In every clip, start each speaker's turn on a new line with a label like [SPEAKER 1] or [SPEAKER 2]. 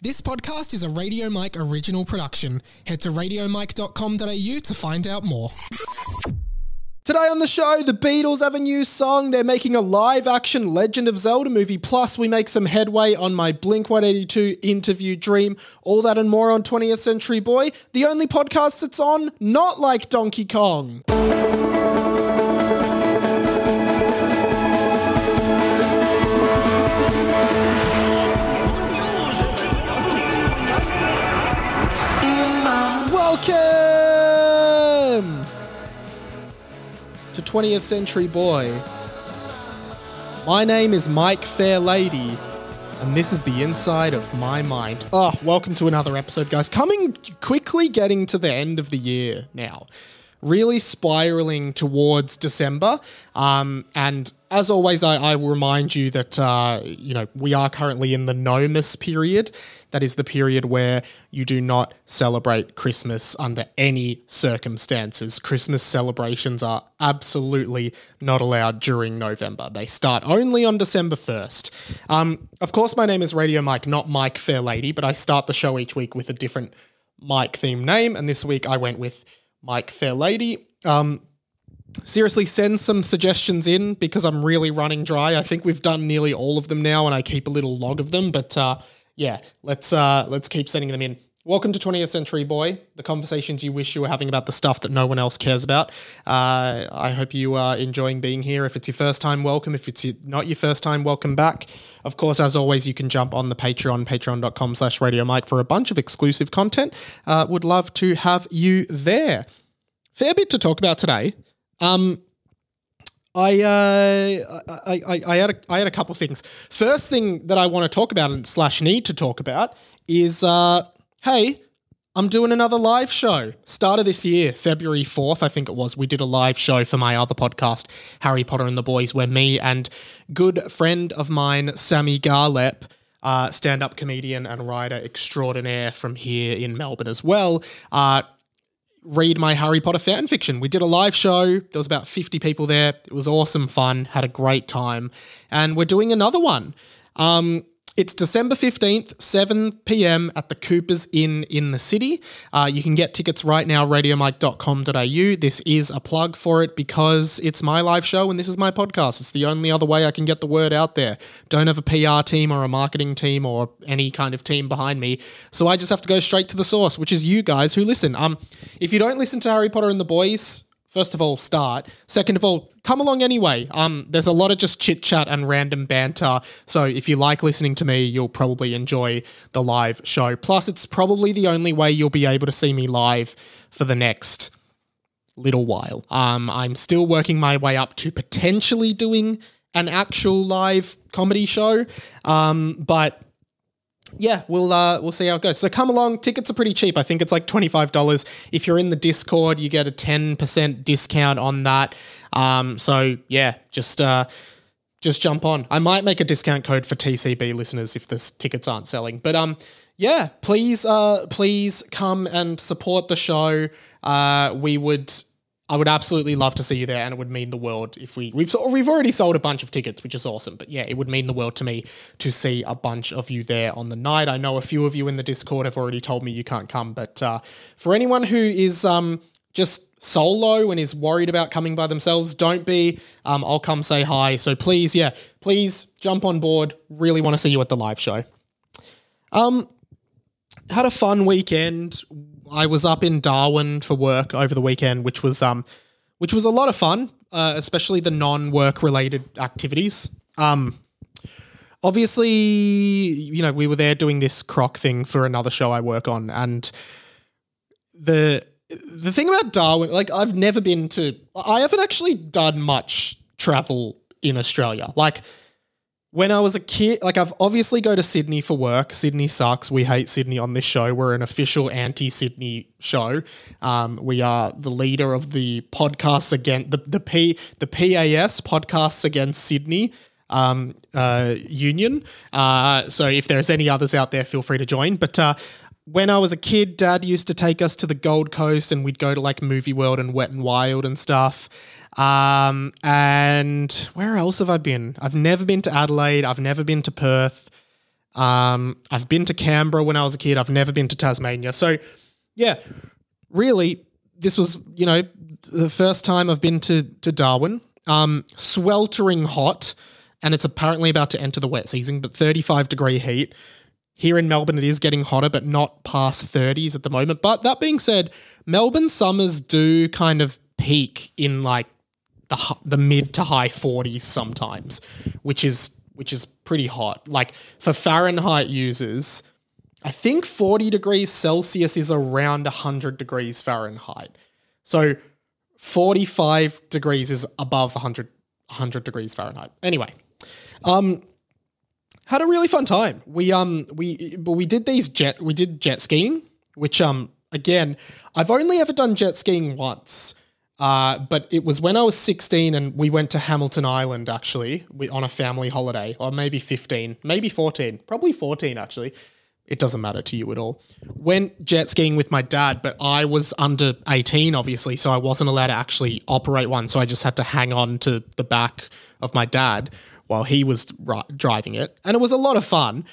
[SPEAKER 1] This podcast is a Radio Mike original production. Head to radiomike.com.au to find out more.
[SPEAKER 2] Today on the show, the Beatles have a new song. They're making a live-action Legend of Zelda movie. Plus, we make some headway on my Blink-182 interview dream. All that and more on 20th Century Boy, the only podcast that's on not like Donkey Kong. Welcome to 20th Century Boy. My name is Mike Fairlady, and this is the inside of my mind. Welcome to another episode, guys. Quickly getting to the end of the year now. Really spiraling towards December. And as always, I will remind you that, we are currently in the Nomus period. That is the period where you do not celebrate Christmas under any circumstances. Christmas celebrations are absolutely not allowed during November. They start only on December 1st. Of course, my name is Radio Mike, not Mike Fairlady, but I start the show each week with a different Mike-themed name, and this week I went with Mike Fairlady. Seriously, send some suggestions in because I'm really running dry. I think we've done nearly all of them now, and I keep a little log of them, but let's keep sending them in. Welcome to 20th Century Boy, the conversations you wish you were having about the stuff that no one else cares about. I hope you are enjoying being here. If it's your first time, welcome. If it's not your first time, welcome back. Of course, as always, you can jump on the Patreon, patreon.com/RadioMike for a bunch of exclusive content. Would love to have you there. Fair bit to talk about today. I had a couple things. First thing that I want to talk about and / need to talk about is, hey, I'm doing another live show. Start of this year, February 4th, I think it was, we did a live show for my other podcast, Harry Potter and the Boys, where me and good friend of mine, Sammy Garlep, stand-up comedian and writer extraordinaire from here in Melbourne as well, read my Harry Potter fan fiction. We did a live show. There was about 50 people there. It was awesome fun. Had a great time. And we're doing another one. It's December 15th, 7 p.m. at the Coopers Inn in the city. You can get tickets right now, radiomike.com.au. This is a plug for it because it's my live show and this is my podcast. It's the only other way I can get the word out there. Don't have a PR team or a marketing team or any kind of team behind me. So I just have to go straight to the source, which is you guys who listen. If you don't listen to Harry Potter and the Boys, first of all, start. Second of all, come along anyway. There's a lot of just chit-chat and random banter. So if you like listening to me, you'll probably enjoy the live show. Plus, it's probably the only way you'll be able to see me live for the next little while. I'm still working my way up to potentially doing an actual live comedy show. But yeah, we'll see how it goes. So come along. Tickets are pretty cheap. I think it's like $25. If you're in the Discord, you get a 10% discount on that. So yeah, just jump on. I might make a discount code for TCB listeners if the tickets aren't selling. But yeah, please come and support the show. I would absolutely love to see you there, and it would mean the world if we've already sold a bunch of tickets, which is awesome. But yeah, it would mean the world to me to see a bunch of you there on the night. I know a few of you in the Discord have already told me you can't come, but for anyone who is just solo and is worried about coming by themselves, don't be. I'll come say hi. So please jump on board. Really want to see you at the live show. Had a fun weekend. I was up in Darwin for work over the weekend, which was a lot of fun, especially the non-work related activities. Obviously, we were there doing this croc thing for another show I work on, and the thing about Darwin, like I haven't actually done much travel in Australia. Like when I was a kid, like I've obviously go to Sydney for work. Sydney sucks. We hate Sydney on this show. We're an official anti-Sydney show. We are the leader of the podcasts against the PAS, Podcasts Against Sydney union. So if there's any others out there, feel free to join. But when I was a kid, Dad used to take us to the Gold Coast and we'd go to like Movie World and Wet and Wild and stuff. And where else have I been? I've never been to Adelaide. I've never been to Perth. I've been to Canberra when I was a kid. I've never been to Tasmania. So, yeah, really, this was, the first time I've been to Darwin. Sweltering hot, and it's apparently about to enter the wet season, but 35-degree heat. Here in Melbourne, it is getting hotter, but not past 30s at the moment. But that being said, Melbourne summers do kind of peak in like the mid to high 40s sometimes, which is pretty hot. Like for Fahrenheit users, I think 40 degrees Celsius is around 100 degrees Fahrenheit. So 45 degrees is above 100 degrees Fahrenheit. Anyway, had a really fun time. We did jet skiing, which again, I've only ever done jet skiing once. But it was when I was 16 and we went to Hamilton Island actually on a family holiday, or maybe 15, maybe 14, probably 14 actually. It doesn't matter to you at all. Went jet skiing with my dad, but I was under 18 obviously, so I wasn't allowed to actually operate one. So I just had to hang on to the back of my dad while he was driving it. And it was a lot of fun.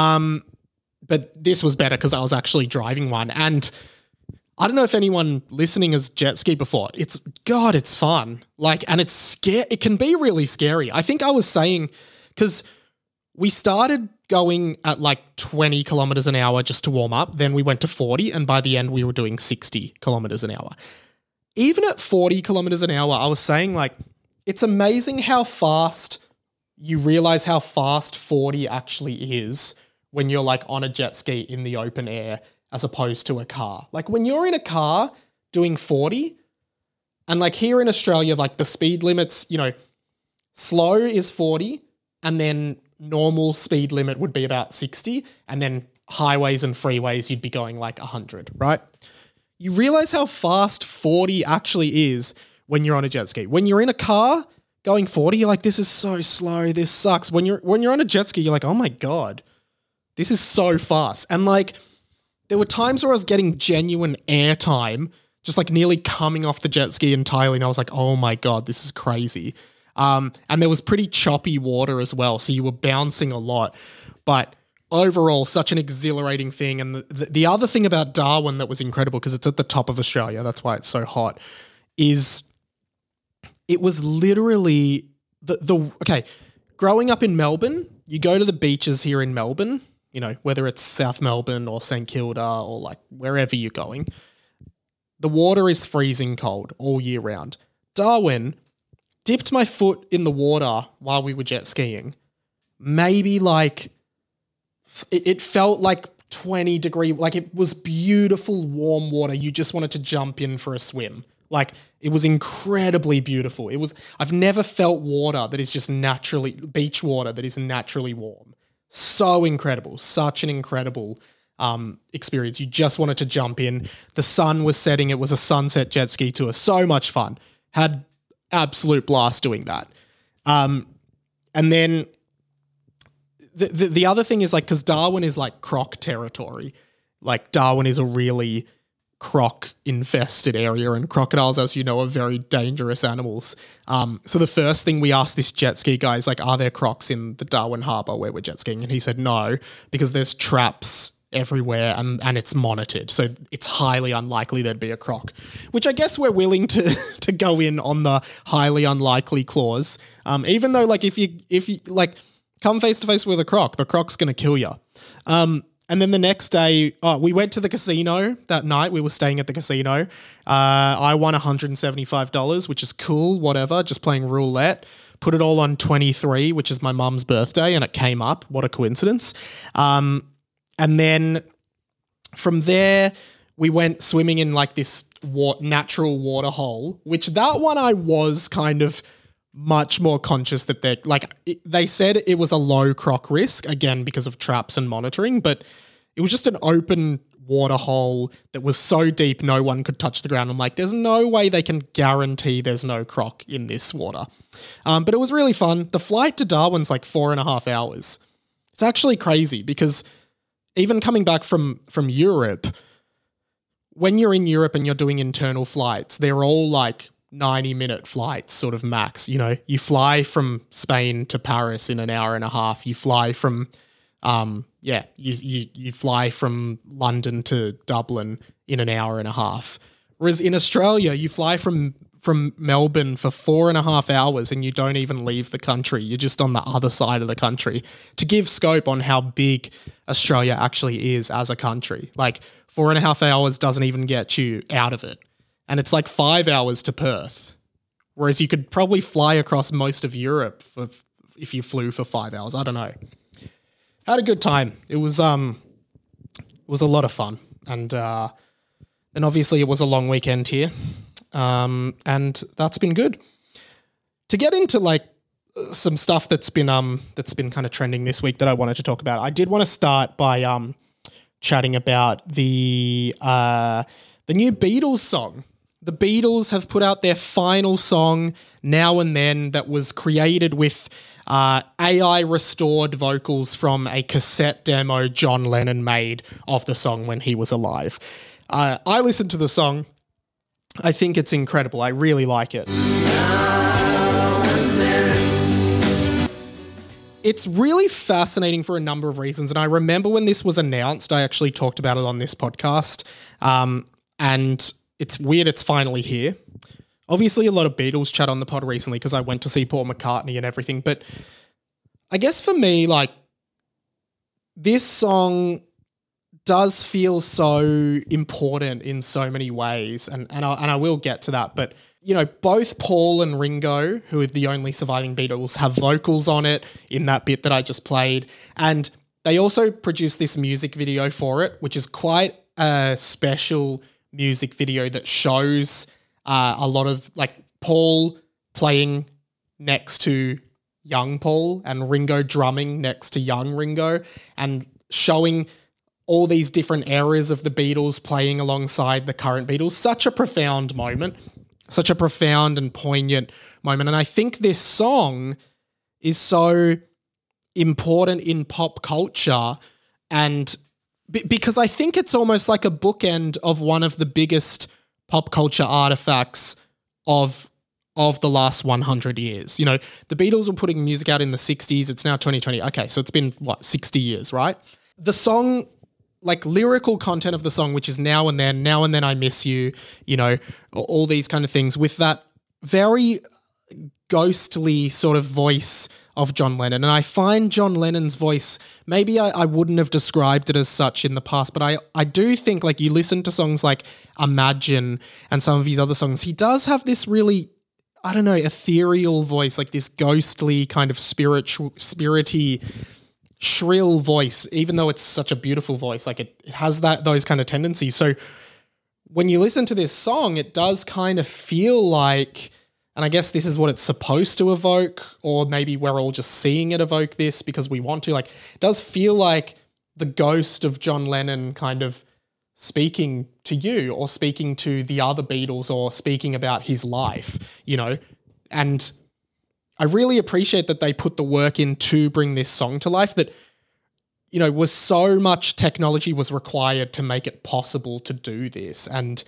[SPEAKER 2] But this was better because I was actually driving one. And I don't know if anyone listening has jet ski before. It's fun. And it can be really scary. I think I was saying, because we started going at like 20 kilometers an hour just to warm up. Then we went to 40. And by the end, we were doing 60 kilometers an hour. Even at 40 kilometers an hour, I was saying like, it's amazing how fast you realize how fast 40 actually is when you're like on a jet ski in the open air as opposed to a car. Like when you're in a car doing 40, and like here in Australia, like the speed limits, slow is 40, and then normal speed limit would be about 60, and then highways and freeways, you'd be going like 100, right? You realize how fast 40 actually is when you're on a jet ski. When you're in a car going 40, you're like, this is so slow, this sucks. When you're on a jet ski, you're like, oh my God, this is so fast. And like, there were times where I was getting genuine air time, just like nearly coming off the jet ski entirely. And I was like, oh my God, this is crazy. And there was pretty choppy water as well. So you were bouncing a lot, but overall such an exhilarating thing. And the other thing about Darwin that was incredible, because it's at the top of Australia, that's why it's so hot, is it was literally okay, growing up in Melbourne, you go to the beaches here in Melbourne, whether it's South Melbourne or St Kilda or like wherever you're going, the water is freezing cold all year round. Darwin, dipped my foot in the water while we were jet skiing. Maybe like, it felt like 20 degree, like it was beautiful warm water. You just wanted to jump in for a swim. Like it was incredibly beautiful. I've never felt water that is just naturally, beach water that is naturally warm. So incredible, such an incredible experience. You just wanted to jump in. The sun was setting. It was a sunset jet ski tour. So much fun. Had absolute blast doing that. And then the other thing is like, because Darwin is like croc territory. Like Darwin is a really croc-infested area, and crocodiles, as you know, are very dangerous animals. So the first thing we asked this jet ski guy is like, are there crocs in the Darwin Harbour where we're jet skiing? And he said no, because there's traps everywhere and it's monitored. So it's highly unlikely there'd be a croc, which I guess we're willing to go in on the highly unlikely clause. Even though like if you like come face to face with a croc, the croc's going to kill you. And then the next day, we went to the casino that night. We were staying at the casino. I won $175, which is cool, whatever, just playing roulette. Put it all on 23, which is my mum's birthday, and it came up. What a coincidence. And then from there, we went swimming in like this natural water hole, which that one I was kind of much more conscious that they said it was a low croc risk, again, because of traps and monitoring, but it was just an open water hole that was so deep no one could touch the ground. I'm like, there's no way they can guarantee there's no croc in this water. But it was really fun. The flight to Darwin's like 4.5 hours. It's actually crazy because even coming back from Europe, when you're in Europe and you're doing internal flights, they're all like 90-minute flights sort of max. You fly from Spain to Paris in an hour and a half. You fly from you fly from London to Dublin in an hour and a half. Whereas in Australia, you fly from Melbourne for 4.5 hours and you don't even leave the country. You're just on the other side of the country, to give scope on how big Australia actually is as a country. Like 4.5 hours doesn't even get you out of it. And it's like 5 hours to Perth. Whereas you could probably fly across most of Europe if you flew for 5 hours. I don't know. Had a good time. It was a lot of fun. And then obviously it was a long weekend here. And that's been good. To get into like some stuff that's been kind of trending this week that I wanted to talk about, I did want to start by chatting about the new Beatles song. The Beatles have put out their final song, Now and Then, that was created with AI restored vocals from a cassette demo John Lennon made of the song when he was alive. I listened to the song. I think it's incredible. I really like it. It's really fascinating for a number of reasons. And I remember when this was announced, I actually talked about it on this podcast. And it's weird it's finally here. Obviously, a lot of Beatles chat on the pod recently because I went to see Paul McCartney and everything. But I guess for me, like, this song does feel so important in so many ways. And I will get to that. But, you know, both Paul and Ringo, who are the only surviving Beatles, have vocals on it in that bit that I just played. And they also produced this music video for it, which is quite a special music video that shows a lot of like Paul playing next to young Paul and Ringo drumming next to young Ringo, and showing all these different eras of the Beatles playing alongside the current Beatles. Such a profound moment, such a profound and poignant moment. And I think this song is so important in pop culture, and because I think it's almost like a bookend of one of the biggest pop culture artifacts of the last 100 years. You know, the Beatles were putting music out in the 60s. It's now 2020. Okay, so it's been, 60 years, right? The song, like lyrical content of the song, which is Now and Then I Miss You, you know, all these kind of things with that very ghostly sort of voice of John Lennon. And I find John Lennon's voice, maybe I wouldn't have described it as such in the past, but I do think, like, you listen to songs like Imagine and some of his other songs, he does have this really, I don't know, ethereal voice, like this ghostly kind of spirity, shrill voice, even though it's such a beautiful voice. Like it has those kind of tendencies. So when you listen to this song, it does kind of feel like, and I guess this is what it's supposed to evoke, or maybe we're all just seeing it evoke this because we want to. Like, it does feel like the ghost of John Lennon kind of speaking to you, or speaking to the other Beatles, or speaking about his life, you know? And I really appreciate that they put the work in to bring this song to life, that, you know, was so much technology was required to make it possible to do this. And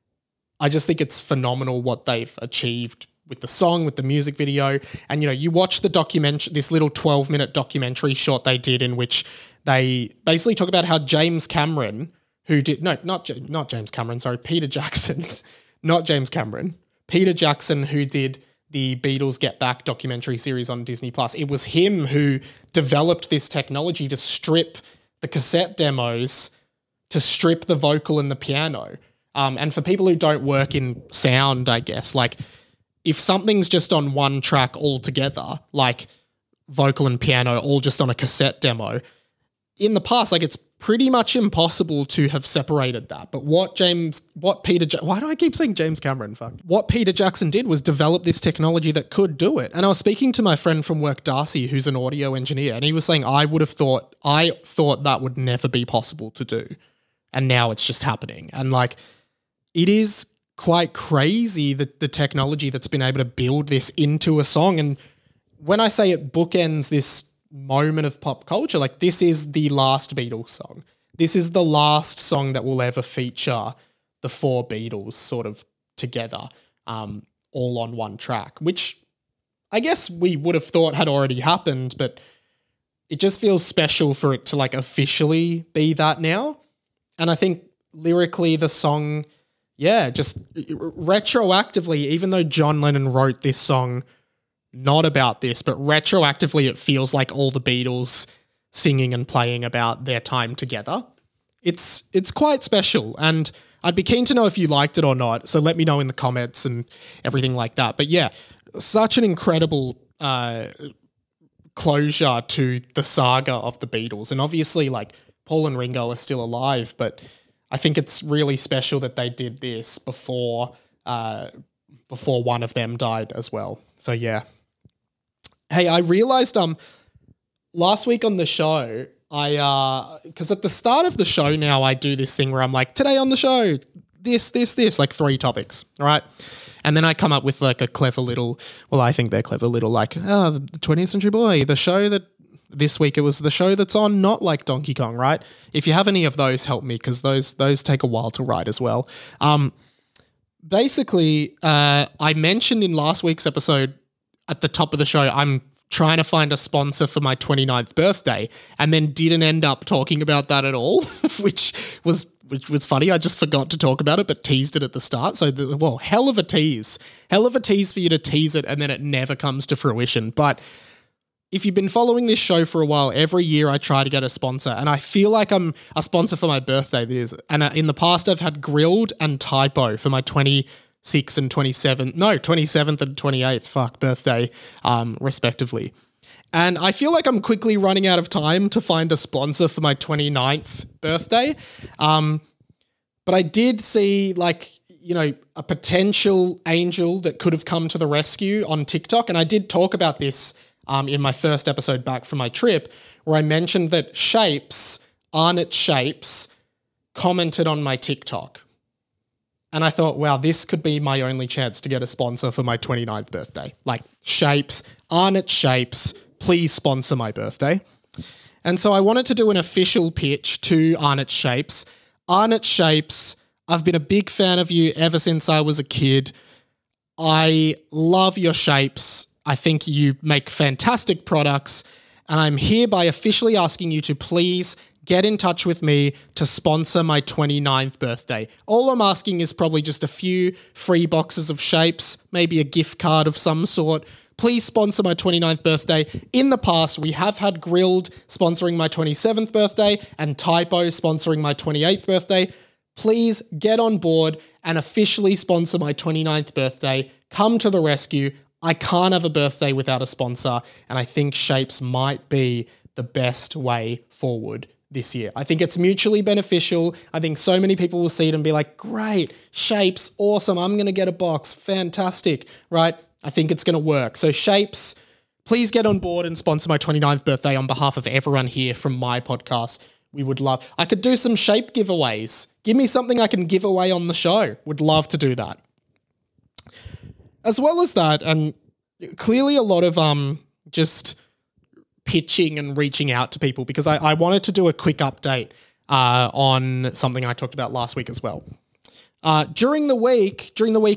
[SPEAKER 2] I just think it's phenomenal what they've achieved with the song, with the music video. And, you know, you watch the documentary, this little 12-minute documentary short they did, in which they basically talk about how James Cameron, who did, no, not James Cameron, sorry, Peter Jackson, not James Cameron, Peter Jackson, who did the Beatles Get Back documentary series on Disney+. It was him who developed this technology to strip the cassette demos, to strip the vocal and the piano. And for people who don't work in sound, I guess, like, if something's just on one track altogether, like vocal and piano all just on a cassette demo, in the past, like, it's pretty much impossible to have separated that. But what Peter Jackson did was develop this technology that could do it. And I was speaking to my friend from work, Darcy, who's an audio engineer, and he was saying, I thought that would never be possible to do. And now it's just happening. And like, it is quite crazy that the technology that's been able to build this into a song. And when I say it bookends this moment of pop culture, like, this is the last Beatles song. This is the last song that will ever feature the four Beatles sort of together, all on one track, which I guess we would have thought had already happened, but it just feels special for it to like officially be that now. And I think lyrically the song, just retroactively, even though John Lennon wrote this song not about this, but retroactively it feels like all the Beatles singing and playing about their time together. It's quite special, and I'd be keen to know if you liked it or not, so let me know in the comments and everything like that. But yeah, such an incredible closure to the saga of the Beatles. And obviously, like, Paul and Ringo are still alive, but I think it's really special that they did this before one of them died as well. So yeah. Hey, I realized last week on the show, because at the start of the show now I do this thing where I'm like, today on the show, this, like 3 topics, all right? And then I come up with like a clever little, well, I think they're clever little, like, the 20th Century Boy, the show that this week it was the show that's on Not Like Donkey Kong, right? If you have any of those, help me, because those take a while to write as well. Basically, I mentioned in last week's episode at the top of the show, I'm trying to find a sponsor for my 29th birthday, and then didn't end up talking about that at all, which was funny. I just forgot to talk about it, but teased it at the start. So, hell of a tease for you to tease it, and then it never comes to fruition. But if you've been following this show for a while, every year I try to get a sponsor, and I feel like I'm a sponsor for my birthday. And in the past, I've had Grilled and Typo for my 27th and 28th birthday, respectively. And I feel like I'm quickly running out of time to find a sponsor for my 29th birthday. But I did see, like, a potential angel that could have come to the rescue on TikTok. And I did talk about this in my first episode back from my trip, where I mentioned that Arnott Shapes, commented on my TikTok. And I thought, wow, this could be my only chance to get a sponsor for my 29th birthday. Like, Arnott Shapes, please sponsor my birthday. And so I wanted to do an official pitch to Arnott Shapes. Arnott Shapes, I've been a big fan of you ever since I was a kid. I love your shapes. I think you make fantastic products. And I'm hereby officially asking you to please get in touch with me to sponsor my 29th birthday. All I'm asking is probably just a few free boxes of shapes, maybe a gift card of some sort. Please sponsor my 29th birthday. In the past, we have had Grilled sponsoring my 27th birthday and Typo sponsoring my 28th birthday. Please get on board and officially sponsor my 29th birthday. Come to the rescue. I can't have a birthday without a sponsor, and I think Shapes might be the best way forward this year. I think it's mutually beneficial. I think so many people will see it and be like, great, Shapes, awesome, I'm going to get a box, fantastic, right? I think it's going to work. So Shapes, please get on board and sponsor my 29th birthday on behalf of everyone here from my podcast. We would love, I could do some shape giveaways. Give me something I can give away on the show. Would love to do that. As well as that, and clearly a lot of just pitching and reaching out to people, because I wanted to do a quick update on something I talked about last week as well. During the week,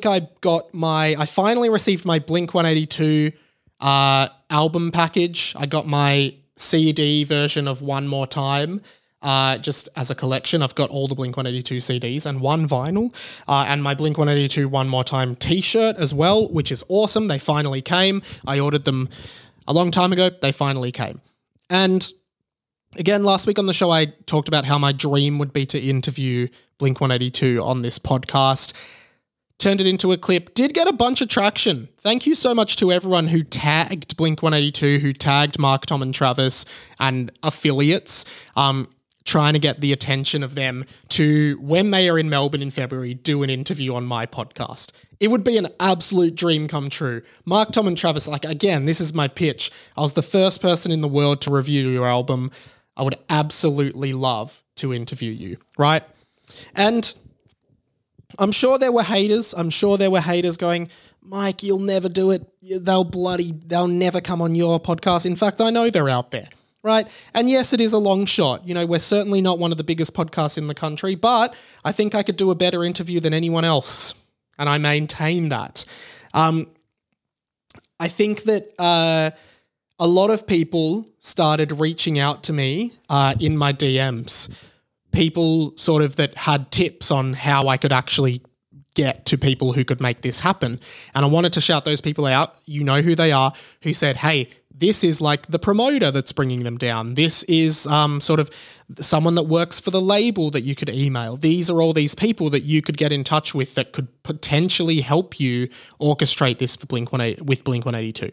[SPEAKER 2] I finally received my Blink-182 album package. I got my CD version of One More Time. Just as a collection, I've got all the Blink-182 CDs and one vinyl, and my Blink-182 One More Time t-shirt as well, which is awesome. They finally came. I ordered them a long time ago. They finally came. And again, last week on the show, I talked about how my dream would be to interview Blink-182 on this podcast. Turned it into a clip. Did get a bunch of traction. Thank you so much to everyone who tagged Blink-182, who tagged Mark, Tom, and Travis and affiliates, trying to get the attention of them to, when they are in Melbourne in February, do an interview on my podcast. It would be an absolute dream come true. Mark, Tom, and Travis, like, again, this is my pitch. I was the first person in the world to review your album. I would absolutely love to interview you, right? And I'm sure there were haters. I'm sure there were haters going, Mike, you'll never do it. They'll never come on your podcast. In fact, I know they're out there. Right? And yes, it is a long shot. You know, we're certainly not one of the biggest podcasts in the country, but I think I could do a better interview than anyone else. And I maintain that. I think that a lot of people started reaching out to me in my DMs. People sort of that had tips on how I could actually get to people who could make this happen. And I wanted to shout those people out. You know who they are, who said, hey, this is like the promoter that's bringing them down. This is sort of someone that works for the label that you could email. These are all these people that you could get in touch with that could potentially help you orchestrate this for Blink-182.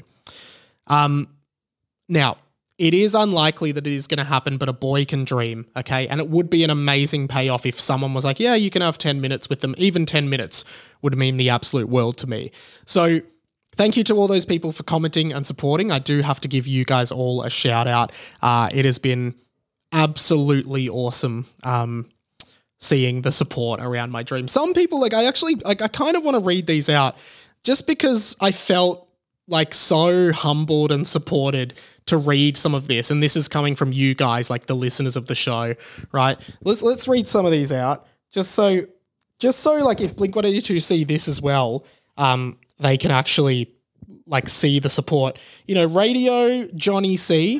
[SPEAKER 2] Now, it is unlikely that it is going to happen, but a boy can dream, okay? And it would be an amazing payoff if someone was like, yeah, you can have 10 minutes with them. Even 10 minutes would mean the absolute world to me. So thank you to all those people for commenting and supporting. I do have to give you guys all a shout out. It has been absolutely awesome seeing the support around my dream. Some people, I kind of want to read these out just because I felt like so humbled and supported to read some of this. And this is coming from you guys, like the listeners of the show, right? Let's read some of these out just so like if Blink-182 see this as well, they can actually like see the support. You know, Radio Johnny C.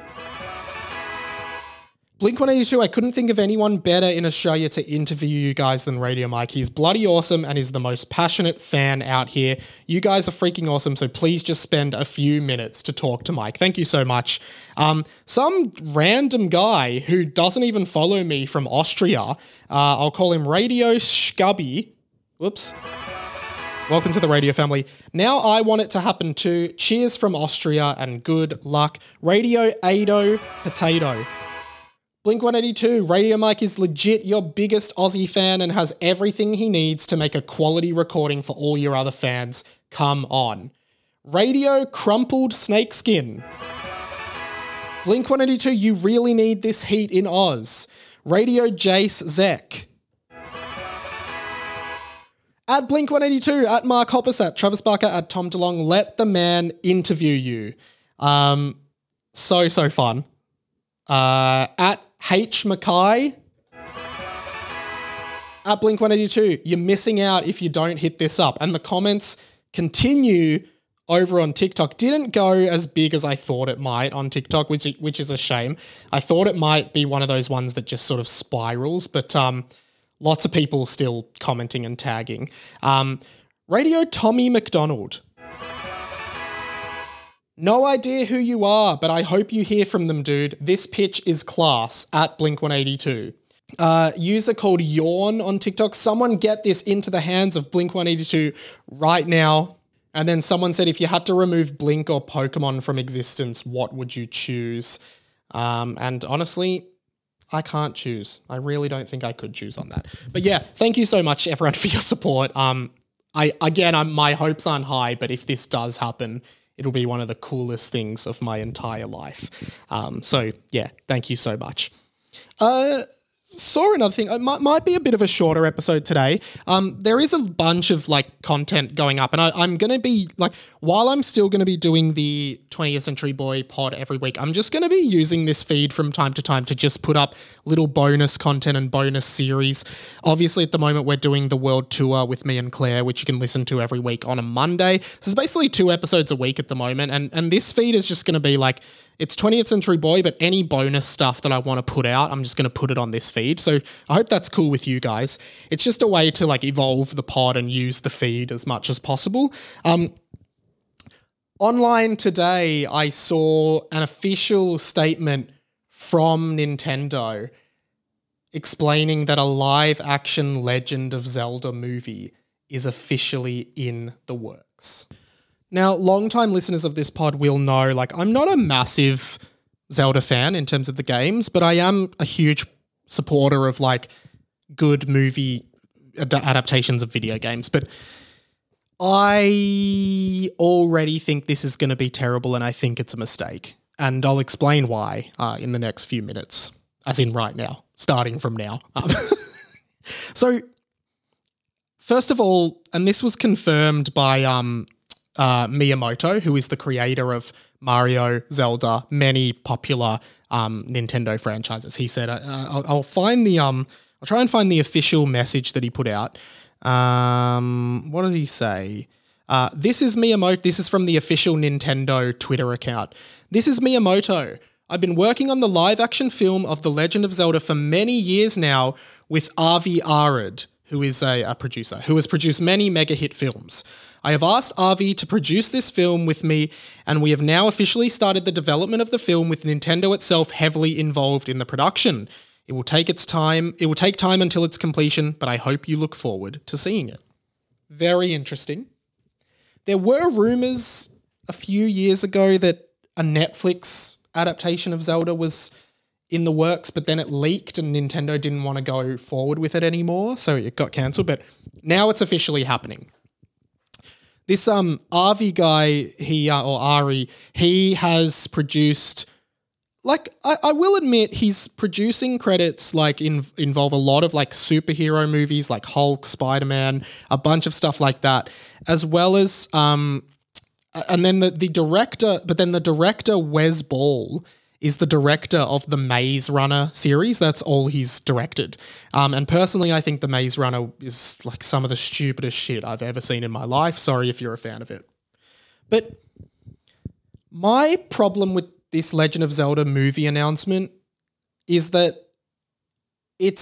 [SPEAKER 2] Blink-182, I couldn't think of anyone better in Australia to interview you guys than Radio Mike. He's bloody awesome and is the most passionate fan out here. You guys are freaking awesome, so please just spend a few minutes to talk to Mike. Thank you so much. Some random guy who doesn't even follow me from Austria, I'll call him Radio Scubby. Whoops. Welcome to the radio family. Now I want it to happen too. Cheers from Austria and good luck. Radio Ado Potato. Blink-182, Radio Mike is legit your biggest Aussie fan and has everything he needs to make a quality recording for all your other fans. Come on. Radio Crumpled Snakeskin. Blink-182, you really need this heat in Oz. Radio Jace Zek. At Blink-182, at Mark Hoppus, at Travis Barker, at Tom DeLong, let the man interview you. So fun. At H. Mackay. At Blink-182, you're missing out if you don't hit this up. And the comments continue over on TikTok. Didn't go as big as I thought it might on TikTok, which is a shame. I thought it might be one of those ones that just sort of spirals, but lots of people still commenting and tagging. Radio Tommy McDonald. No idea who you are, but I hope you hear from them, dude. This pitch is class. At Blink-182. User called Yawn on TikTok. Someone get this into the hands of Blink-182 right now. And then someone said, if you had to remove Blink or Pokemon from existence, what would you choose? And honestly, I can't choose. I really don't think I could choose on that. But yeah, thank you so much, everyone, for your support. My hopes aren't high, but if this does happen, it'll be one of the coolest things of my entire life. So yeah, thank you so much. Saw another thing. It might be a bit of a shorter episode today. There is a bunch of like content going up, and I'm going to be like, while I'm still going to be doing the 20th Century Boy pod every week, I'm just going to be using this feed from time to time to just put up little bonus content and bonus series. Obviously, at the moment, we're doing the world tour with me and Claire, which you can listen to every week on a Monday. So it's basically 2 episodes a week at the moment, and this feed is just going to be like, it's 20th Century Boy, but any bonus stuff that I want to put out, I'm just going to put it on this feed. So I hope that's cool with you guys. It's just a way to like evolve the pod and use the feed as much as possible. Online today, I saw an official statement from Nintendo explaining that a live-action Legend of Zelda movie is officially in the works. Now, long-time listeners of this pod will know, like, I'm not a massive Zelda fan in terms of the games, but I am a huge supporter of, like, good movie adaptations of video games. But I already think this is going to be terrible, and I think it's a mistake. And I'll explain why in the next few minutes, as in right now, starting from now. So, first of all, and this was confirmed by Miyamoto, who is the creator of Mario, Zelda, many popular Nintendo franchises. He said, I'll try and find the official message that he put out. What does he say? This is Miyamoto. This is from the official Nintendo Twitter account. This is Miyamoto. I've been working on the live-action film of The Legend of Zelda for many years now with Avi Arad, who is a producer, who has produced many mega-hit films. I have asked Avi to produce this film with me, and we have now officially started the development of the film with Nintendo itself heavily involved in the production. It will take time until its completion, but I hope you look forward to seeing it. Very interesting. There were rumors a few years ago that a Netflix adaptation of Zelda was in the works, but then it leaked and Nintendo didn't want to go forward with it anymore, so it got cancelled, but now it's officially happening. This Avi guy, Ari, he has produced, I will admit, his producing credits involve a lot of superhero movies like Hulk, Spider-Man, a bunch of stuff like that, as well as and then the director Wes Ball is the director of the Maze Runner series. That's all he's directed. And personally, I think the Maze Runner is some of the stupidest shit I've ever seen in my life. Sorry if you're a fan of it. But my problem with this Legend of Zelda movie announcement is that it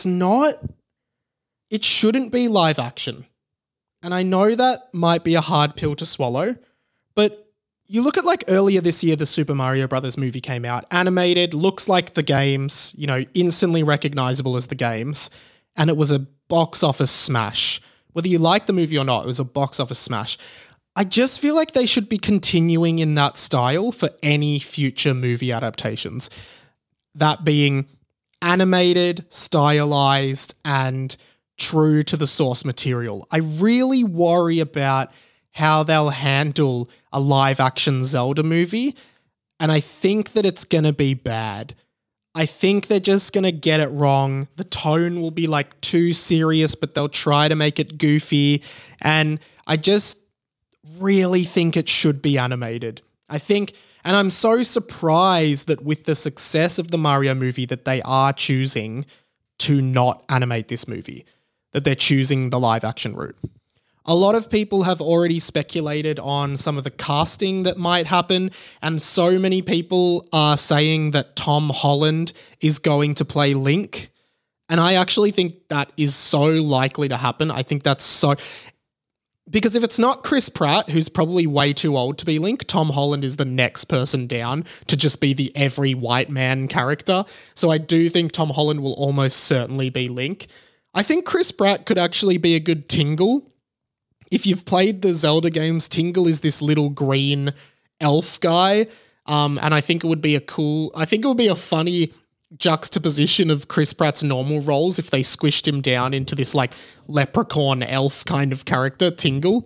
[SPEAKER 2] shouldn't be live action. And I know that might be a hard pill to swallow, but you look at earlier this year, the Super Mario Brothers movie came out, animated, looks like the games, instantly recognizable as the games, and it was a box office smash. Whether you like the movie or not, it was a box office smash. I just feel like they should be continuing in that style for any future movie adaptations. That being animated, stylized, and true to the source material. I really worry about how they'll handle a live-action Zelda movie, and I think that it's going to be bad. I think they're just going to get it wrong. The tone will be too serious, but they'll try to make it goofy, and I just really think it should be animated. And I'm so surprised that with the success of the Mario movie that they are choosing to not animate this movie, that they're choosing the live-action route. A lot of people have already speculated on some of the casting that might happen, and so many people are saying that Tom Holland is going to play Link, and I actually think that is so likely to happen. I think that's so... Because if it's not Chris Pratt, who's probably way too old to be Link, Tom Holland is the next person down to just be the every white man character. So I do think Tom Holland will almost certainly be Link. I think Chris Pratt could actually be a good Tingle. If you've played the Zelda games, Tingle is this little green elf guy, and I think it would be a funny juxtaposition of Chris Pratt's normal roles if they squished him down into this leprechaun elf kind of character, Tingle.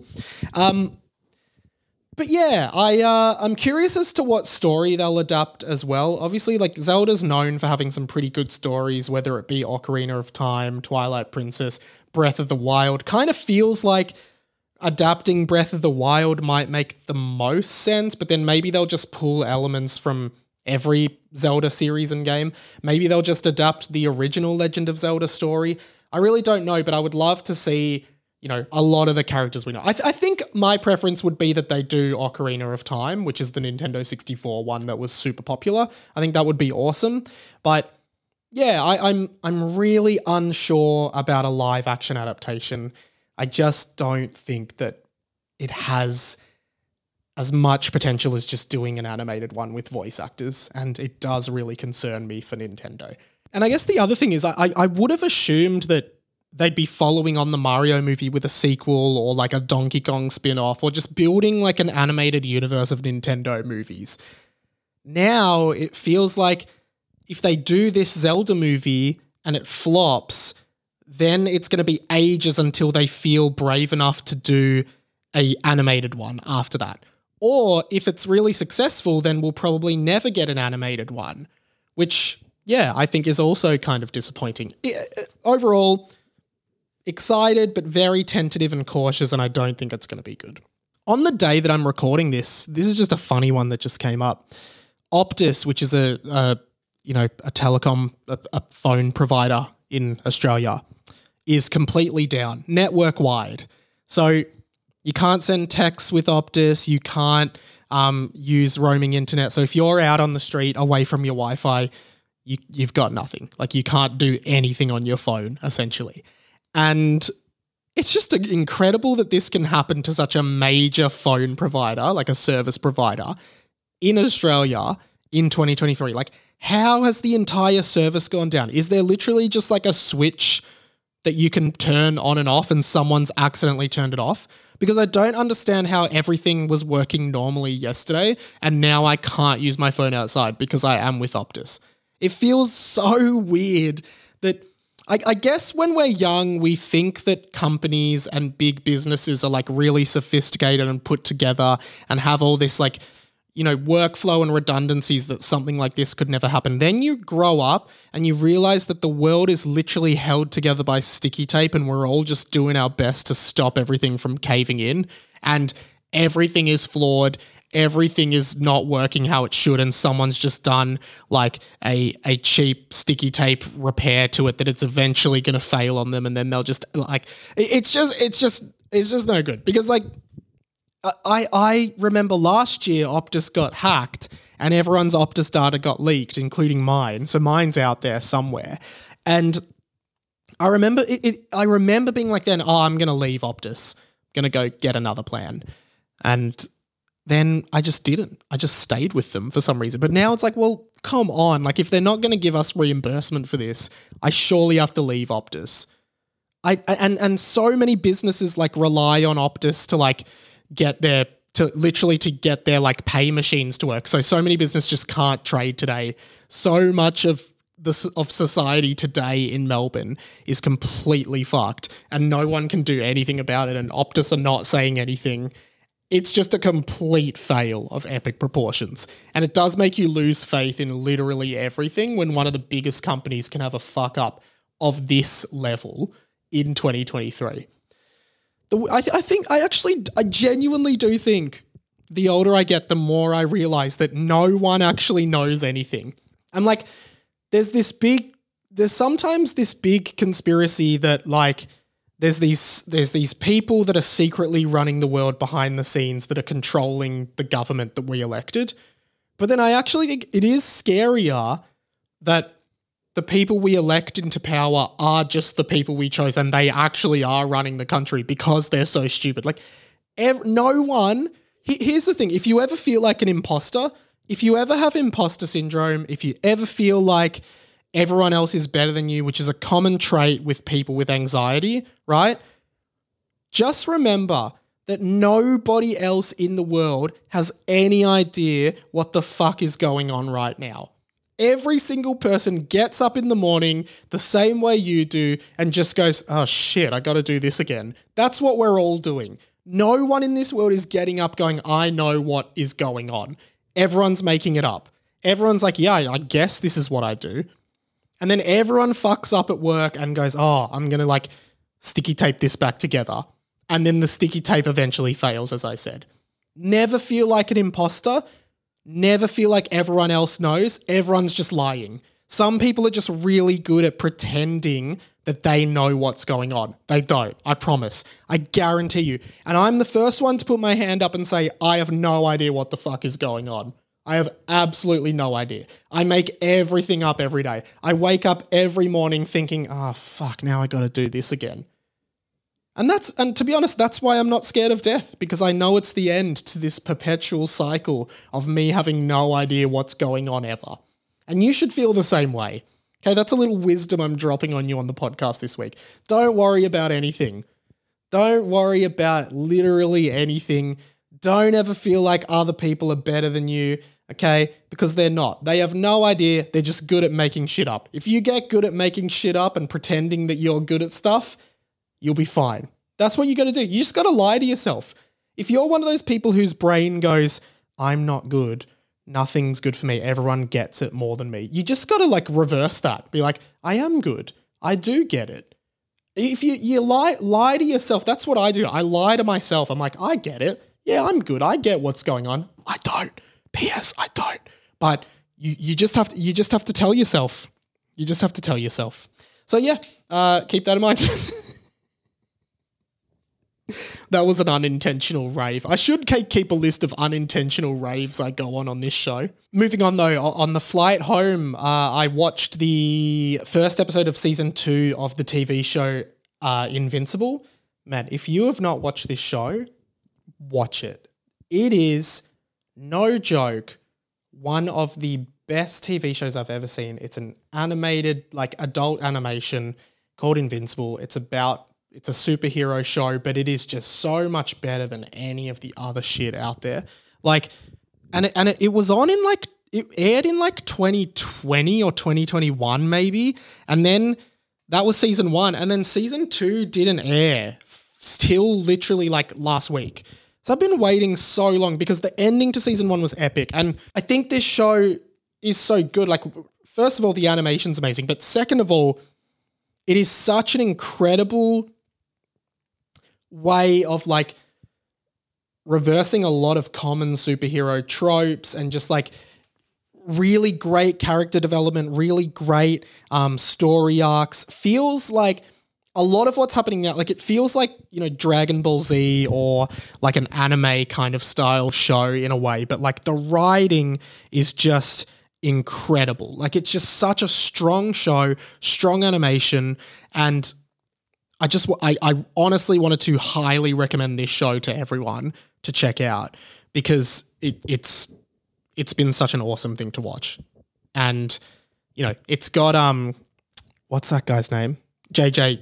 [SPEAKER 2] But yeah, I'm curious as to what story they'll adapt as well. Obviously, Zelda's known for having some pretty good stories, whether it be Ocarina of Time, Twilight Princess, Breath of the Wild. Kind of feels like adapting Breath of the Wild might make the most sense, but then maybe they'll just pull elements from every Zelda series and game. Maybe they'll just adapt the original Legend of Zelda story. I really don't know, but I would love to see, a lot of the characters we know. I think my preference would be that they do Ocarina of Time, which is the Nintendo 64 one that was super popular. I think that would be awesome. But yeah, I'm really unsure about a live action adaptation. I just don't think that it has as much potential as just doing an animated one with voice actors, and it does really concern me for Nintendo. And I guess the other thing is I would have assumed that they'd be following on the Mario movie with a sequel or a Donkey Kong spin-off or just building an animated universe of Nintendo movies. Now it feels like if they do this Zelda movie and it flops, then it's going to be ages until they feel brave enough to do a animated one after that. Or if it's really successful, then we'll probably never get an animated one, which, yeah, I think is also kind of disappointing. Overall, excited, but very tentative and cautious, and I don't think it's going to be good. On the day that I'm recording this is just a funny one that just came up. Optus, which is a telecom, a phone provider in Australia, is completely down, network-wide. So you can't send texts with Optus, you can't use roaming internet. So if you're out on the street away from your Wi-Fi, you've got nothing. Like you can't do anything on your phone, essentially. And it's just incredible that this can happen to such a major phone provider, like a service provider in Australia in 2023. Like, how has the entire service gone down? Is there literally just like a switch that you can turn on and off and someone's accidentally turned it off? Because I don't understand how everything was working normally yesterday and now I can't use my phone outside because I am with Optus. It feels so weird that I guess when we're young, we think that companies and big businesses are like really sophisticated and put together and have all this like, you know, workflow and redundancies that something like this could never happen. Then you grow up and you realize that the world is literally held together by sticky tape and we're all just doing our best to stop everything from caving in, and everything is flawed. Everything is not working how it should, and someone's just done like a cheap sticky tape repair to it that it's eventually going to fail on them, and then they'll just like it's just no good. Because like I remember last year Optus got hacked and everyone's Optus data got leaked, including mine. So mine's out there somewhere, and I remember I remember being like, then I'm going to leave Optus, I'm going to go get another plan, and then I just didn't. I just stayed with them for some reason. But now it's like, well, come on. Like, if they're not going to give us reimbursement for this, I surely have to leave Optus. And so many businesses like rely on Optus to like get their like pay machines to work. So many businesses just can't trade today. So much of society today in Melbourne is completely fucked, and no one can do anything about it. And Optus are not saying anything. It's just a complete fail of epic proportions. And it does make you lose faith in literally everything when one of the biggest companies can have a fuck up of this level in 2023. I genuinely do think the older I get, the more I realize that no one actually knows anything. And like, there's sometimes this big conspiracy that like, there's these people that are secretly running the world behind the scenes that are controlling the government that we elected. But then I actually think it is scarier that the people we elect into power are just the people we chose and they actually are running the country because they're so stupid. Like, no one... Here's the thing. If you ever feel like an imposter, if you ever have imposter syndrome, if you ever feel like everyone else is better than you, which is a common trait with people with anxiety, right? Just remember that nobody else in the world has any idea what the fuck is going on right now. Every single person gets up in the morning the same way you do and just goes, oh shit, I got to do this again. That's what we're all doing. No one in this world is getting up going, I know what is going on. Everyone's making it up. Everyone's like, yeah, I guess this is what I do. And then everyone fucks up at work and goes, oh, I'm going to like sticky tape this back together. And then the sticky tape eventually fails, as I said. Never feel like an imposter. Never feel like everyone else knows. Everyone's just lying. Some people are just really good at pretending that they know what's going on. They don't, I promise. I guarantee you. And I'm the first one to put my hand up and say, I have no idea what the fuck is going on. I have absolutely no idea. I make everything up every day. I wake up every morning thinking, oh, fuck, now I got to do this again. And to be honest, that's why I'm not scared of death, because I know it's the end to this perpetual cycle of me having no idea what's going on ever. And you should feel the same way. Okay, that's a little wisdom I'm dropping on you on the podcast this week. Don't worry about anything. Don't worry about literally anything. Don't ever feel like other people are better than you. Okay, because they're not. They have no idea. They're just good at making shit up. If you get good at making shit up and pretending that you're good at stuff, you'll be fine. That's what you got to do. You just got to lie to yourself. If you're one of those people whose brain goes, I'm not good, nothing's good for me, everyone gets it more than me, you just got to like reverse that. Be like, I am good. I do get it. If you lie to yourself, that's what I do. I lie to myself. I'm like, I get it. Yeah, I'm good. I get what's going on. I don't. P.S. I don't. But you just have to tell yourself. You just have to tell yourself. So yeah, keep that in mind. That was an unintentional rave. I should keep a list of unintentional raves I go on this show. Moving on though, on the flight home, I watched the first episode of season 2 of the TV show Invincible. Man, if you have not watched this show, watch it. It is, no joke, one of the best TV shows I've ever seen. It's an animated, like adult animation called Invincible. It's a superhero show, but it is just so much better than any of the other shit out there. Like, it was on in like, it aired in like 2020 or 2021 maybe. And then that was season 1. And then season 2 didn't air till literally like last week. So I've been waiting so long because the ending to season 1 was epic. And I think this show is so good. Like, first of all, the animation's amazing. But second of all, it is such an incredible way of like reversing a lot of common superhero tropes and just like really great character development, really great story arcs. Feels like a lot of what's happening now, like it feels like, you know, Dragon Ball Z or like an anime kind of style show in a way, but like the writing is just incredible. Like it's just such a strong show, strong animation, and I honestly wanted to highly recommend this show to everyone to check out because it's been such an awesome thing to watch. And, you know, it's got, what's that guy's name? J.K.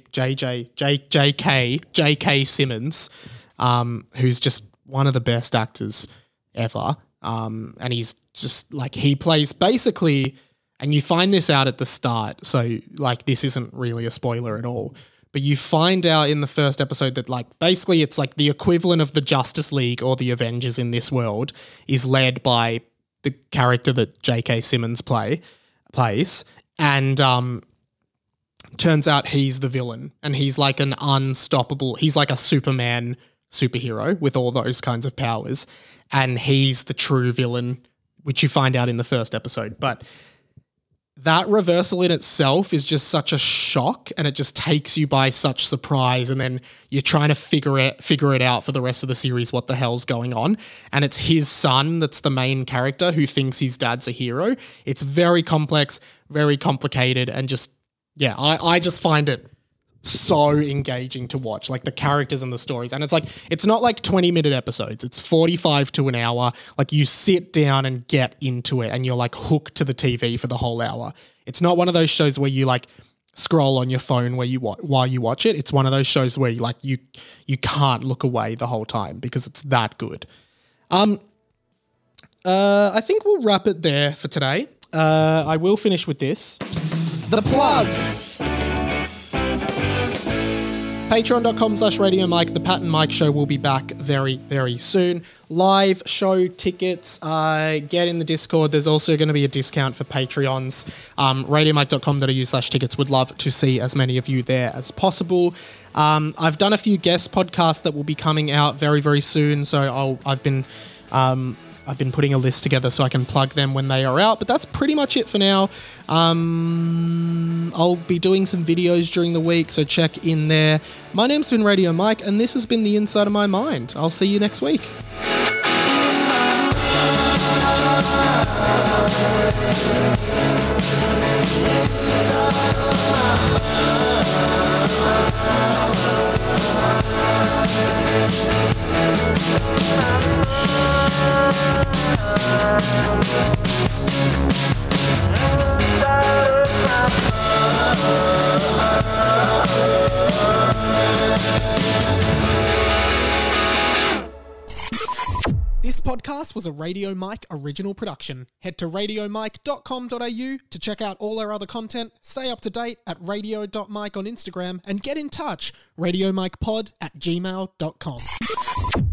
[SPEAKER 2] Simmons, who's just one of the best actors ever. And he's just like, he plays basically, and you find this out at the start. So like, this isn't really a spoiler at all, but you find out in the first episode that like, basically it's like the equivalent of the Justice League or the Avengers in this world is led by the character that J.K. Simmons plays. And, turns out he's the villain and he's like an unstoppable, he's like a Superman superhero with all those kinds of powers. And he's the true villain, which you find out in the first episode. But that reversal in itself is just such a shock and it just takes you by such surprise. And then you're trying to figure it out for the rest of the series, what the hell's going on. And it's his son that's the main character who thinks his dad's a hero. It's very complex, very complicated, and just, yeah, I just find it so engaging to watch, like the characters and the stories. And it's like, it's not like 20-minute episodes. It's 45 to an hour. Like you sit down and get into it and you're like hooked to the TV for the whole hour. It's not one of those shows where you like scroll on your phone while you watch it. It's one of those shows where you can't look away the whole time because it's that good. I think we'll wrap it there for today. I will finish with this. The plug. Patreon.com/Radio Mike. The Pat and Mike Show will be back very, very soon. Live show tickets, get in the Discord. There's also going to be a discount for Patreons. RadioMike.com.au/tickets. Would love to see as many of you there as possible. I've done a few guest podcasts that will be coming out very, very soon. So I've been putting a list together so I can plug them when they are out, but that's pretty much it for now. I'll be doing some videos during the week, so check in there. My name's been Radio Mike, and this has been The Inside of My Mind. I'll see you next week. This podcast was a Radio Mike original production. Head to radiomike.com.au to check out all our other content, stay up to date at radio.mike on Instagram, and get in touch, radiomikepod@gmail.com.